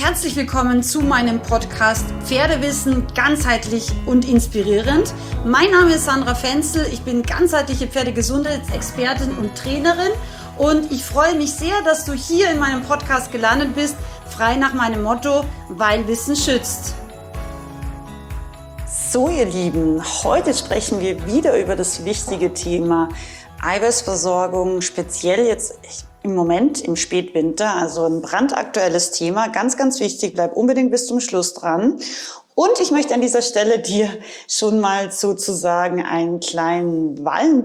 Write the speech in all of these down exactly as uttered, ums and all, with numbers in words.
Herzlich willkommen zu meinem Podcast Pferdewissen ganzheitlich und inspirierend. Mein Name ist Sandra Fenzel, ich bin ganzheitliche Pferdegesundheitsexpertin und Trainerin und ich freue mich sehr, dass du hier in meinem Podcast gelandet bist, frei nach meinem Motto, weil Wissen schützt. So ihr Lieben, heute sprechen wir wieder über das wichtige Thema Eiweißversorgung, speziell jetzt im Moment im Spätwinter, also ein brandaktuelles Thema, ganz, ganz wichtig, bleib unbedingt bis zum Schluss dran. Und ich möchte an dieser Stelle dir schon mal sozusagen einen kleinen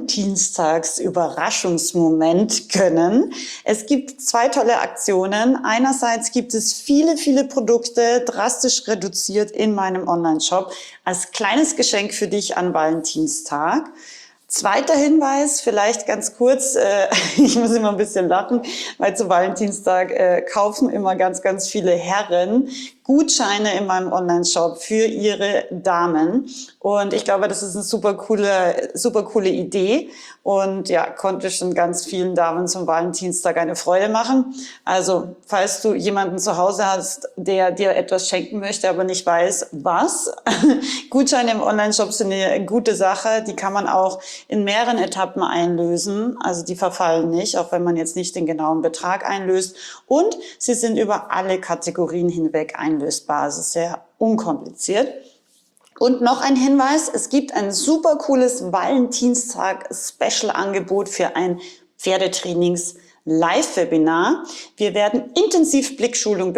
Valentinstags-Überraschungsmoment gönnen. Es gibt zwei tolle Aktionen. Einerseits gibt es viele, viele Produkte drastisch reduziert in meinem Online-Shop als kleines Geschenk für dich an Valentinstag. Zweiter Hinweis, vielleicht ganz kurz, äh, ich muss immer ein bisschen lachen, weil zu Valentinstag äh, kaufen immer ganz, ganz viele Herren Gutscheine in meinem Online-Shop für ihre Damen. Und ich glaube, das ist eine super coole, super coole Idee. Und ja, konnte schon ganz vielen Damen zum Valentinstag eine Freude machen. Also, falls du jemanden zu Hause hast, der dir etwas schenken möchte, aber nicht weiß, was. Gutscheine im Online-Shop sind eine gute Sache. Die kann man auch in mehreren Etappen einlösen. Also, die verfallen nicht, auch wenn man jetzt nicht den genauen Betrag einlöst. Und sie sind über alle Kategorien hinweg einlösbar. Lösbar. Es ist sehr unkompliziert. Und noch ein Hinweis, es gibt ein super cooles Valentinstag-Special-Angebot für ein Pferdetrainings-Live-Webinar. Wir werden intensiv Blickschulung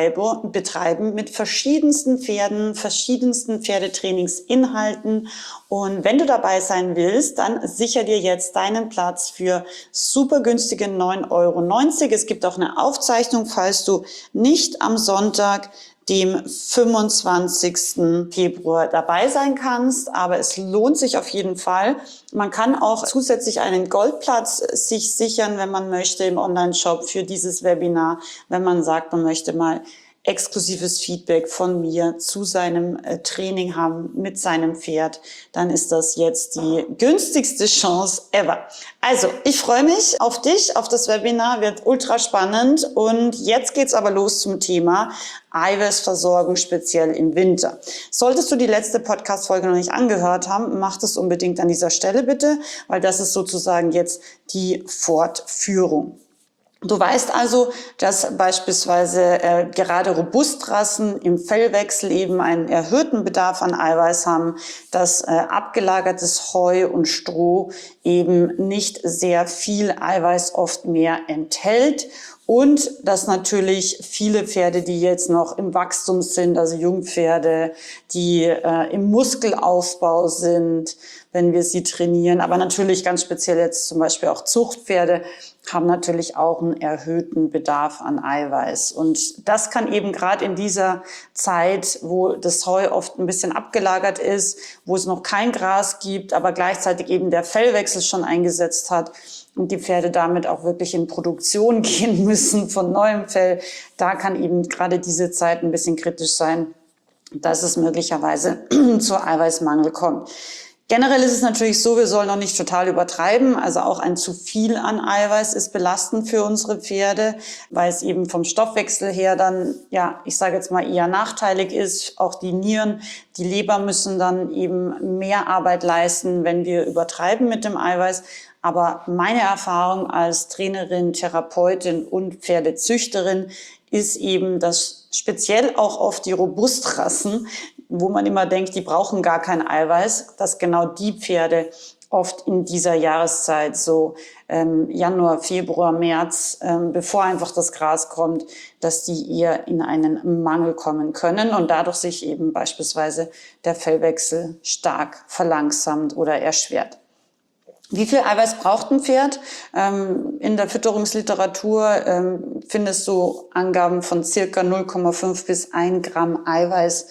betreiben mit verschiedensten Pferden, verschiedensten Pferdetrainingsinhalten. Und wenn du dabei sein willst, dann sicher dir jetzt deinen Platz für super günstige neun Euro neunzig. Es gibt auch eine Aufzeichnung, falls du nicht am Sonntag, dem fünfundzwanzigsten Februar dabei sein kannst, aber es lohnt sich auf jeden Fall. Man kann auch zusätzlich einen Goldplatz sich sichern, wenn man möchte, im Online-Shop für dieses Webinar, wenn man sagt, man möchte mal exklusives Feedback von mir zu seinem äh, Training haben mit seinem Pferd, dann ist das jetzt die günstigste Chance ever. Also, ich freue mich auf dich, auf das Webinar, wird ultra spannend und jetzt geht's aber los zum Thema Eiweißversorgung, speziell im Winter. Solltest du die letzte Podcast-Folge noch nicht angehört haben, mach das unbedingt an dieser Stelle bitte, weil das ist sozusagen jetzt die Fortführung. Du weißt also, dass beispielsweise äh, gerade Robustrassen im Fellwechsel eben einen erhöhten Bedarf an Eiweiß haben, dass äh, abgelagertes Heu und Stroh eben nicht sehr viel Eiweiß oft mehr enthält. Und dass natürlich viele Pferde, die jetzt noch im Wachstum sind, also Jungpferde, die äh, im Muskelaufbau sind, wenn wir sie trainieren, aber natürlich ganz speziell jetzt zum Beispiel auch Zuchtpferde, haben natürlich auch einen erhöhten Bedarf an Eiweiß. Und das kann eben gerade in dieser Zeit, wo das Heu oft ein bisschen abgelagert ist, wo es noch kein Gras gibt, aber gleichzeitig eben der Fellwechsel schon eingesetzt hat, und die Pferde damit auch wirklich in Produktion gehen müssen von neuem Fell, da kann eben gerade diese Zeit ein bisschen kritisch sein, dass es möglicherweise zu Eiweißmangel kommt. Generell ist es natürlich so, wir sollen noch nicht total übertreiben. Also auch ein zu viel an Eiweiß ist belastend für unsere Pferde, weil es eben vom Stoffwechsel her dann, ja, ich sage jetzt mal eher nachteilig ist. Auch die Nieren, die Leber müssen dann eben mehr Arbeit leisten, wenn wir übertreiben mit dem Eiweiß. Aber meine Erfahrung als Trainerin, Therapeutin und Pferdezüchterin ist eben, dass speziell auch oft die Robustrassen, wo man immer denkt, die brauchen gar kein Eiweiß, dass genau die Pferde oft in dieser Jahreszeit, so ähm, Januar, Februar, März, ähm, bevor einfach das Gras kommt, dass die eher in einen Mangel kommen können und dadurch sich eben beispielsweise der Fellwechsel stark verlangsamt oder erschwert. Wie viel Eiweiß braucht ein Pferd? Ähm, in der Fütterungsliteratur ähm, findest du Angaben von circa null Komma fünf bis ein Gramm Eiweiß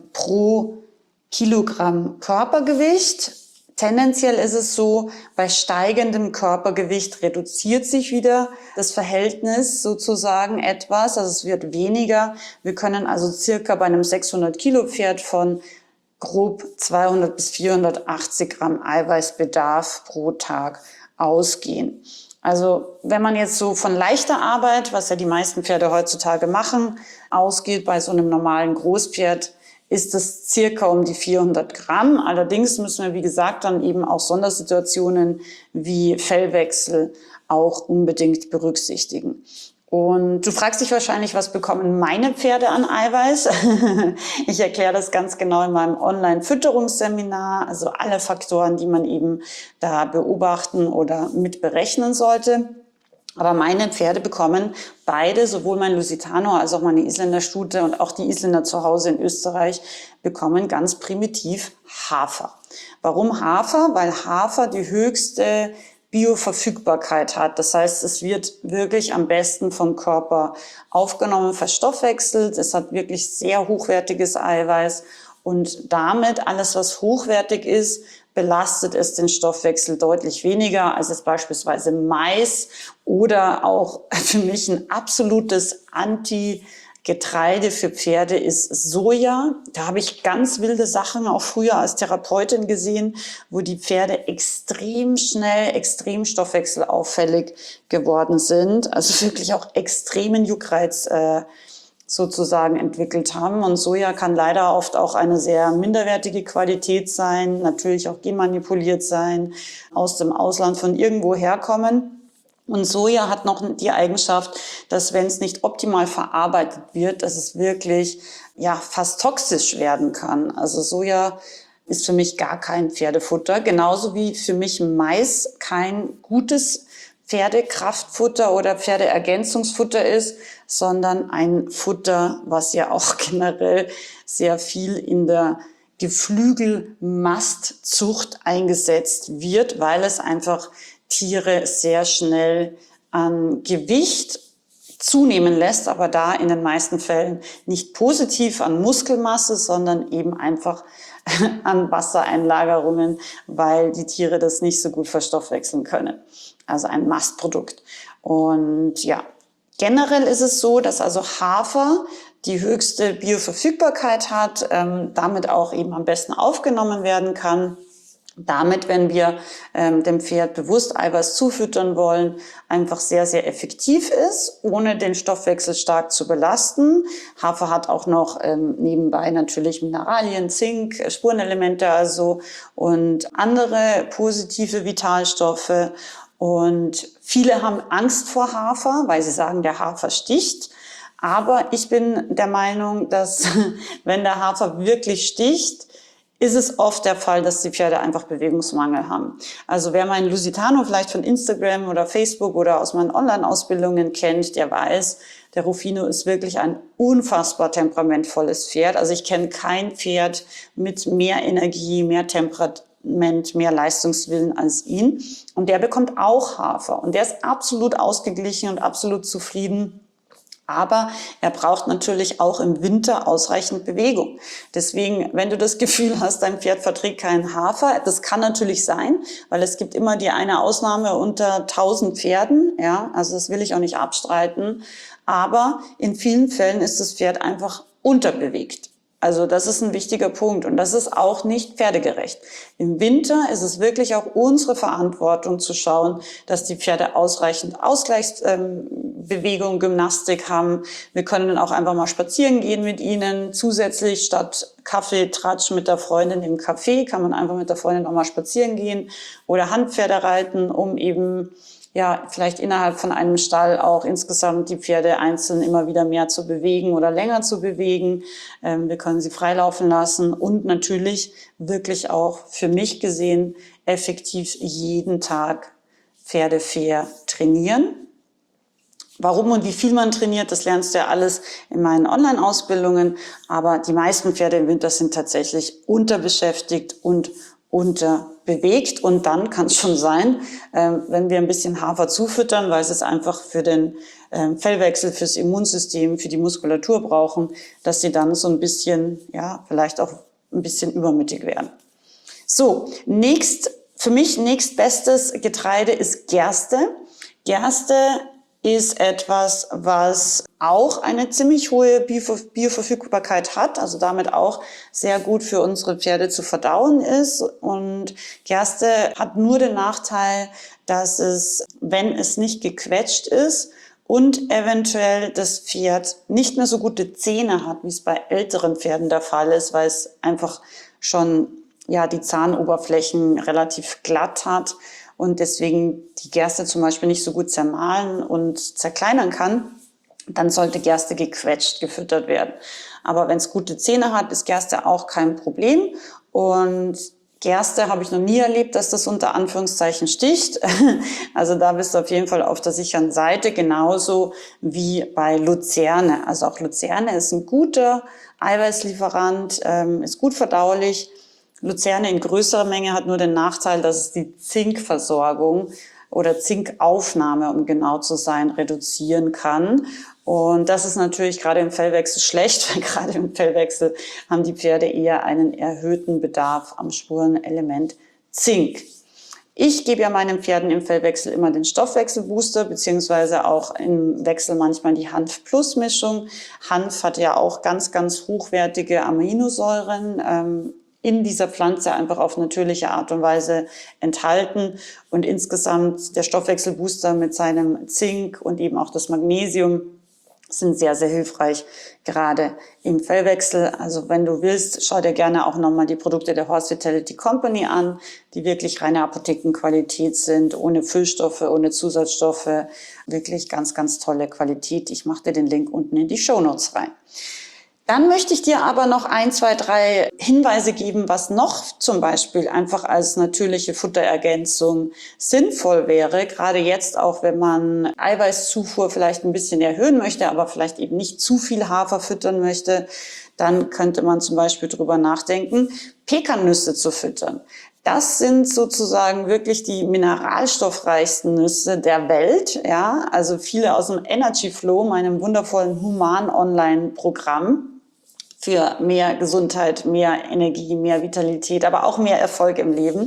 pro Kilogramm Körpergewicht. Tendenziell ist es so, bei steigendem Körpergewicht reduziert sich wieder das Verhältnis sozusagen etwas, also es wird weniger. Wir können also circa bei einem sechshundert Kilo Pferd von grob zweihundert bis vierhundertachtzig Gramm Eiweißbedarf pro Tag ausgehen. Also wenn man jetzt so von leichter Arbeit, was ja die meisten Pferde heutzutage machen, ausgeht bei so einem normalen Großpferd, ist es circa um die vierhundert Gramm. Allerdings müssen wir, wie gesagt, dann eben auch Sondersituationen wie Fellwechsel auch unbedingt berücksichtigen. Und du fragst dich wahrscheinlich, was bekommen meine Pferde an Eiweiß? Ich erkläre das ganz genau in meinem Online-Fütterungsseminar, also alle Faktoren, die man eben da beobachten oder mit berechnen sollte. Aber meine Pferde bekommen beide, sowohl mein Lusitano als auch meine Isländer Stute und auch die Isländer zu Hause in Österreich, bekommen ganz primitiv Hafer. Warum Hafer? Weil Hafer die höchste Bioverfügbarkeit hat. Das heißt, es wird wirklich am besten vom Körper aufgenommen, verstoffwechselt. Es hat wirklich sehr hochwertiges Eiweiß und damit alles, was hochwertig ist, belastet es den Stoffwechsel deutlich weniger als jetzt beispielsweise Mais oder auch für mich ein absolutes Anti- Getreide für Pferde ist Soja. Da habe ich ganz wilde Sachen auch früher als Therapeutin gesehen, wo die Pferde extrem schnell, extrem stoffwechselauffällig geworden sind. Also wirklich auch extremen Juckreiz äh, sozusagen entwickelt haben. Und Soja kann leider oft auch eine sehr minderwertige Qualität sein, natürlich auch genmanipuliert sein, aus dem Ausland von irgendwo herkommen. Und Soja hat noch die Eigenschaft, dass wenn es nicht optimal verarbeitet wird, dass es wirklich ja fast toxisch werden kann. Also Soja ist für mich gar kein Pferdefutter, genauso wie für mich Mais kein gutes Pferdekraftfutter oder Pferdeergänzungsfutter ist, sondern ein Futter, was ja auch generell sehr viel in der Geflügelmastzucht eingesetzt wird, weil es einfach Tiere sehr schnell an Gewicht zunehmen lässt, aber da in den meisten Fällen nicht positiv an Muskelmasse, sondern eben einfach an Wassereinlagerungen, weil die Tiere das nicht so gut verstoffwechseln können. Also ein Mastprodukt. Und ja, generell ist es so, dass also Hafer die höchste Bioverfügbarkeit hat, ähm, damit auch eben am besten aufgenommen werden kann. Damit, wenn wir ähm, dem Pferd bewusst Eiweiß zufüttern wollen, einfach sehr, sehr effektiv ist, ohne den Stoffwechsel stark zu belasten. Hafer hat auch noch ähm, nebenbei natürlich Mineralien, Zink, Spurenelemente also und andere positive Vitalstoffe. Und viele haben Angst vor Hafer, weil sie sagen, der Hafer sticht. Aber ich bin der Meinung, dass wenn der Hafer wirklich sticht, ist es oft der Fall, dass die Pferde einfach Bewegungsmangel haben. Also wer meinen Lusitano vielleicht von Instagram oder Facebook oder aus meinen Online-Ausbildungen kennt, der weiß, der Rufino ist wirklich ein unfassbar temperamentvolles Pferd. Also ich kenne kein Pferd mit mehr Energie, mehr Temperament, mehr Leistungswillen als ihn. Und der bekommt auch Hafer. Und der ist absolut ausgeglichen und absolut zufrieden. Aber er braucht natürlich auch im Winter ausreichend Bewegung. Deswegen, wenn du das Gefühl hast, dein Pferd verträgt keinen Hafer, das kann natürlich sein, weil es gibt immer die eine Ausnahme unter tausend Pferden. Ja, also das will ich auch nicht abstreiten. Aber in vielen Fällen ist das Pferd einfach unterbewegt. Also das ist ein wichtiger Punkt und das ist auch nicht pferdegerecht. Im Winter ist es wirklich auch unsere Verantwortung zu schauen, dass die Pferde ausreichend Ausgleichsbewegung, Gymnastik haben. Wir können dann auch einfach mal spazieren gehen mit ihnen. Zusätzlich statt Kaffee, Tratsch mit der Freundin im Café kann man einfach mit der Freundin auch mal spazieren gehen oder Handpferde reiten, um eben ja, vielleicht innerhalb von einem Stall auch insgesamt die Pferde einzeln immer wieder mehr zu bewegen oder länger zu bewegen. Ähm, wir können sie freilaufen lassen und natürlich wirklich auch für mich gesehen effektiv jeden Tag Pferde fair trainieren. Warum und wie viel man trainiert, das lernst du ja alles in meinen Online-Ausbildungen. Aber die meisten Pferde im Winter sind tatsächlich unterbeschäftigt und unterbewegt. Und dann kann es schon sein, äh, wenn wir ein bisschen Hafer zufüttern, weil sie es einfach für den äh, Fellwechsel, fürs Immunsystem, für die Muskulatur brauchen, dass sie dann so ein bisschen, ja, vielleicht auch ein bisschen übermütig werden. So, nächst, für mich nächstbestes Getreide ist Gerste. Gerste ist etwas, was auch eine ziemlich hohe Bioverfügbarkeit hat, also damit auch sehr gut für unsere Pferde zu verdauen ist. Und Gerste hat nur den Nachteil, dass es, wenn es nicht gequetscht ist und eventuell das Pferd nicht mehr so gute Zähne hat, wie es bei älteren Pferden der Fall ist, weil es einfach schon ja die Zahnoberflächen relativ glatt hat und deswegen die Gerste zum Beispiel nicht so gut zermahlen und zerkleinern kann, dann sollte Gerste gequetscht gefüttert werden. Aber wenn es gute Zähne hat, ist Gerste auch kein Problem. Und Gerste habe ich noch nie erlebt, dass das unter Anführungszeichen sticht. Also da bist du auf jeden Fall auf der sicheren Seite, genauso wie bei Luzerne. Also auch Luzerne ist ein guter Eiweißlieferant, ist gut verdaulich. Luzerne in größerer Menge hat nur den Nachteil, dass es die Zinkversorgung oder Zinkaufnahme, um genau zu sein, reduzieren kann. Und das ist natürlich gerade im Fellwechsel schlecht, weil gerade im Fellwechsel haben die Pferde eher einen erhöhten Bedarf am Spurenelement Zink. Ich gebe ja meinen Pferden im Fellwechsel immer den Stoffwechselbooster, beziehungsweise auch im Wechsel manchmal die Hanf-Plus-Mischung. Hanf hat ja auch ganz, ganz hochwertige Aminosäuren, ähm, in dieser Pflanze einfach auf natürliche Art und Weise enthalten. Und insgesamt der Stoffwechselbooster mit seinem Zink und eben auch das Magnesium sind sehr, sehr hilfreich, gerade im Fellwechsel. Also wenn du willst, schau dir gerne auch nochmal die Produkte der Horse Vitality Company an, die wirklich reine Apothekenqualität sind, ohne Füllstoffe, ohne Zusatzstoffe. Wirklich ganz, ganz tolle Qualität. Ich mache dir den Link unten in die Shownotes rein. Dann möchte ich dir aber noch ein, zwei, drei Hinweise geben, was noch zum Beispiel einfach als natürliche Futterergänzung sinnvoll wäre. Gerade jetzt auch, wenn man Eiweißzufuhr vielleicht ein bisschen erhöhen möchte, aber vielleicht eben nicht zu viel Hafer füttern möchte, dann könnte man zum Beispiel drüber nachdenken, Pekannüsse zu füttern. Das sind sozusagen wirklich die mineralstoffreichsten Nüsse der Welt, ja. Also viele aus dem Energy Flow, meinem wundervollen Human-Online-Programm für mehr Gesundheit, mehr Energie, mehr Vitalität, aber auch mehr Erfolg im Leben.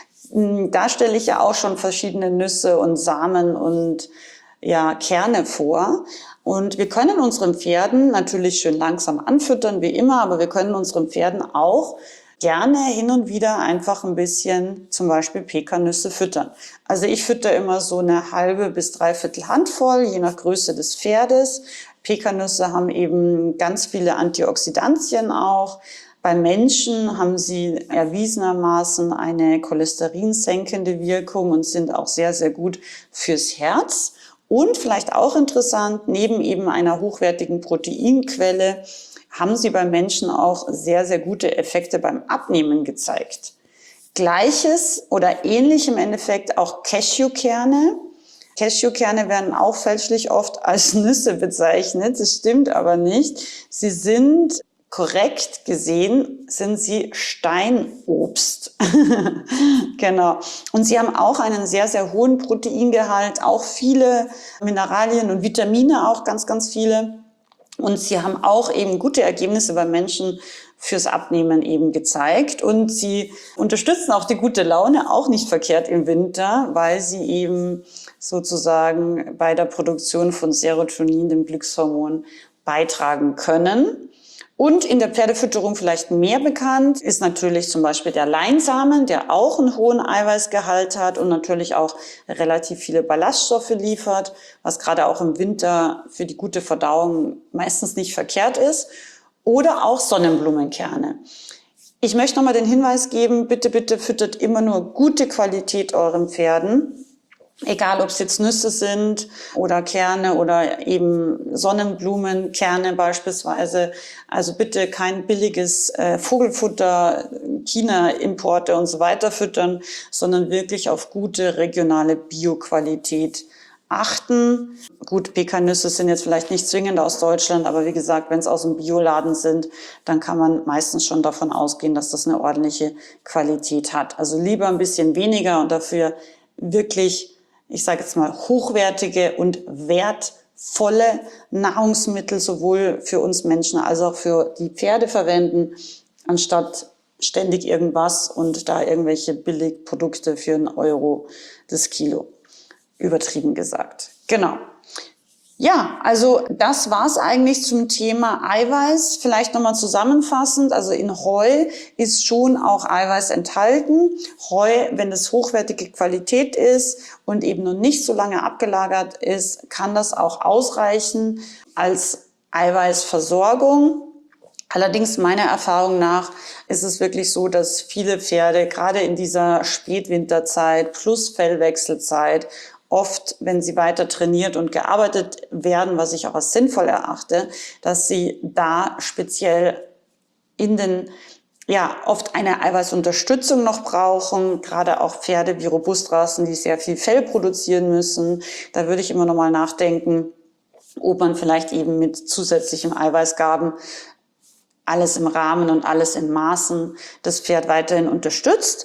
Da stelle ich ja auch schon verschiedene Nüsse und Samen und ja, Kerne vor. Und wir können unseren Pferden natürlich schön langsam anfüttern, wie immer, aber wir können unseren Pferden auch gerne hin und wieder einfach ein bisschen zum Beispiel Pekannüsse füttern. Also ich fütter immer so eine halbe bis dreiviertel Handvoll, je nach Größe des Pferdes. Pekannüsse haben eben ganz viele Antioxidantien auch. Bei Menschen haben sie erwiesenermaßen eine cholesterinsenkende Wirkung und sind auch sehr, sehr gut fürs Herz. Und vielleicht auch interessant, neben eben einer hochwertigen Proteinquelle haben sie bei Menschen auch sehr, sehr gute Effekte beim Abnehmen gezeigt. Gleiches oder ähnlich im Endeffekt auch Cashewkerne. Cashewkerne werden auch fälschlich oft als Nüsse bezeichnet. Das stimmt aber nicht. Sie sind korrekt gesehen, sind sie Steinobst. Genau. Und sie haben auch einen sehr, sehr hohen Proteingehalt, auch viele Mineralien und Vitamine, auch ganz, ganz viele. Und sie haben auch eben gute Ergebnisse bei Menschen fürs Abnehmen eben gezeigt. Und sie unterstützen auch die gute Laune, auch nicht verkehrt im Winter, weil sie eben sozusagen bei der Produktion von Serotonin, dem Glückshormon, beitragen können. Und in der Pferdefütterung vielleicht mehr bekannt ist natürlich zum Beispiel der Leinsamen, der auch einen hohen Eiweißgehalt hat und natürlich auch relativ viele Ballaststoffe liefert, was gerade auch im Winter für die gute Verdauung meistens nicht verkehrt ist. Oder auch Sonnenblumenkerne. Ich möchte nochmal den Hinweis geben, bitte, bitte füttert immer nur gute Qualität euren Pferden. Egal, ob es jetzt Nüsse sind oder Kerne oder eben Sonnenblumenkerne beispielsweise. Also bitte kein billiges äh, Vogelfutter, China-Importe und so weiter füttern, sondern wirklich auf gute regionale Bioqualität achten. Gut, Pekannüsse sind jetzt vielleicht nicht zwingend aus Deutschland, aber wie gesagt, wenn es aus dem Bioladen sind, dann kann man meistens schon davon ausgehen, dass das eine ordentliche Qualität hat. Also lieber ein bisschen weniger und dafür wirklich, ich sage jetzt mal, hochwertige und wertvolle Nahrungsmittel sowohl für uns Menschen als auch für die Pferde verwenden, anstatt ständig irgendwas und da irgendwelche Billigprodukte für einen Euro das Kilo. Übertrieben gesagt. Genau. Ja, also das war's eigentlich zum Thema Eiweiß. Vielleicht nochmal zusammenfassend, also in Heu ist schon auch Eiweiß enthalten. Heu, wenn es hochwertige Qualität ist und eben noch nicht so lange abgelagert ist, kann das auch ausreichen als Eiweißversorgung. Allerdings meiner Erfahrung nach ist es wirklich so, dass viele Pferde gerade in dieser Spätwinterzeit plus Fellwechselzeit oft, wenn sie weiter trainiert und gearbeitet werden, was ich auch als sinnvoll erachte, dass sie da speziell in den, ja, oft eine Eiweißunterstützung noch brauchen, gerade auch Pferde wie Robustrassen, die sehr viel Fell produzieren müssen. Da würde ich immer noch mal nachdenken, ob man vielleicht eben mit zusätzlichem Eiweißgaben alles im Rahmen und alles in Maßen das Pferd weiterhin unterstützt.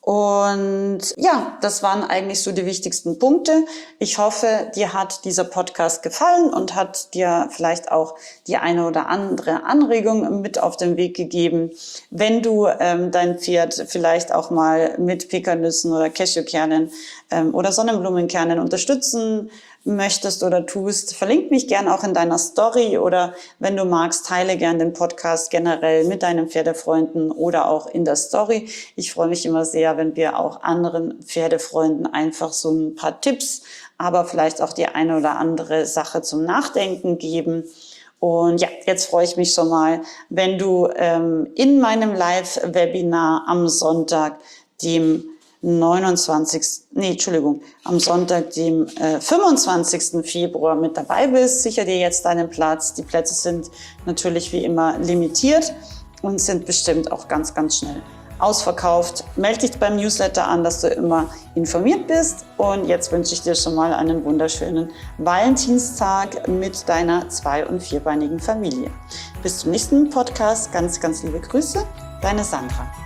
Und ja, das waren eigentlich so die wichtigsten Punkte. Ich hoffe, dir hat dieser Podcast gefallen und hat dir vielleicht auch die eine oder andere Anregung mit auf den Weg gegeben. Wenn du ähm, dein Pferd vielleicht auch mal mit Pekannüssen oder Cashewkernen ähm, oder Sonnenblumenkernen unterstützen möchtest oder tust, verlink mich gern auch in deiner Story oder wenn du magst, teile gern den Podcast generell mit deinen Pferdefreunden oder auch in der Story. Ich freue mich immer sehr, wenn wir auch anderen Pferdefreunden einfach so ein paar Tipps, aber vielleicht auch die eine oder andere Sache zum Nachdenken geben. Und ja, jetzt freue ich mich schon mal, wenn du ähm, in meinem Live-Webinar am Sonntag, dem neunundzwanzigsten Nee, Entschuldigung, am Sonntag, dem äh, fünfundzwanzigsten Februar mit dabei bist. Sicher dir jetzt deinen Platz. Die Plätze sind natürlich wie immer limitiert und sind bestimmt auch ganz, ganz schnell ausverkauft. Melde dich beim Newsletter an, dass du immer informiert bist. Und jetzt wünsche ich dir schon mal einen wunderschönen Valentinstag mit deiner zwei- und vierbeinigen Familie. Bis zum nächsten Podcast. Ganz, ganz liebe Grüße. Deine Sandra.